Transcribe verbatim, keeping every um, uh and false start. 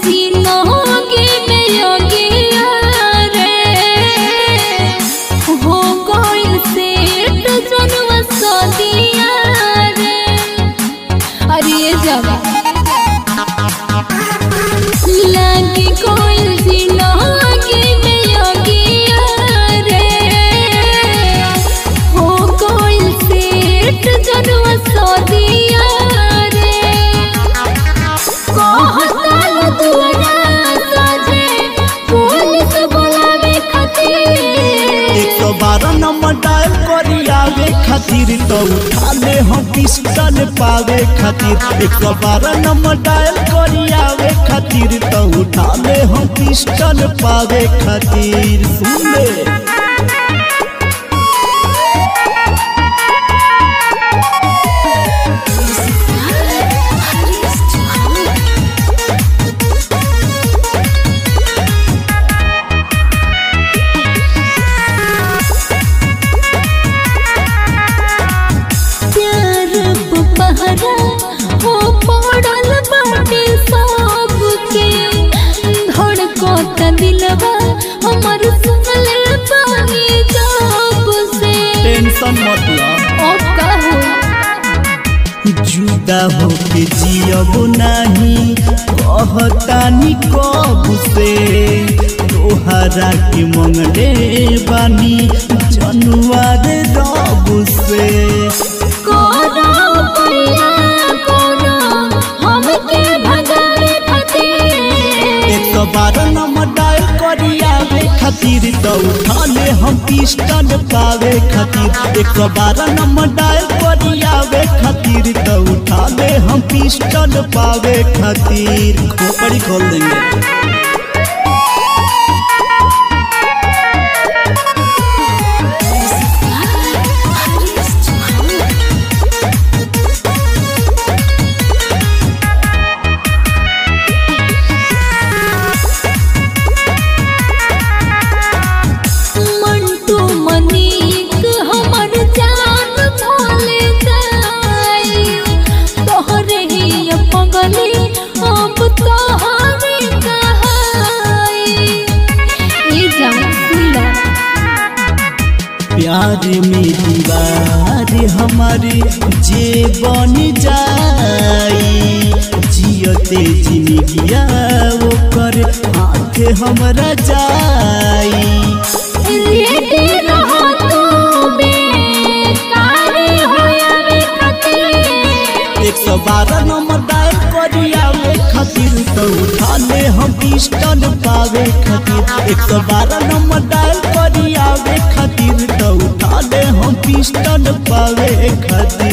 जिंदगी में योगिया रे हो गइल सेठ जनवा सदिया रे। अरे ये जवा लागी कोइल जिंदगी में योगिया रे हो गइल सेठ जनवा सदिया रे। कहताल दुआरा सजे पुलिस बुलावे खातिर एक सौ बारह नंबर डायल करी आवे खातिर तो उठा ले हम पिस्टल पावे खातिर। एक सौ बारह नंबर डायल करी आवे खातिर तो उठा ले हम पिस्टल पावे खातिर। सुन ले हो पड़ल बाटे सबके धड़कता दिलवा हमर सुनले पानी जब से। टेंशन मत ला अब का हो जुदा होके जियब नहीं कहतानी कब से तोहरा के मंगले बानी जनुआर रब से। एक सौ बारह नंबर डायल करी आवे खातिर तो उठा ले हम पिस्टल पावे खातिर। एक सौ बारह नंबर डायल करी आवे खातिर तो उठा ले हम पिस्टल पावे खातिर। खोपड़ी खोल देंगे। प्यार में दीवार हमारी जे बन जाई जियते जिंदगिया ओकर हाथ हमरा जाई। एक सौ बारह नंबर डायल करी आवे खातिर तो उठा ले हम पिस्टल पावे खातिर। एक सौ बारह नंबर डायल करी आवे खातिर तो उठा ले हम पिस्टल पावे खातिर।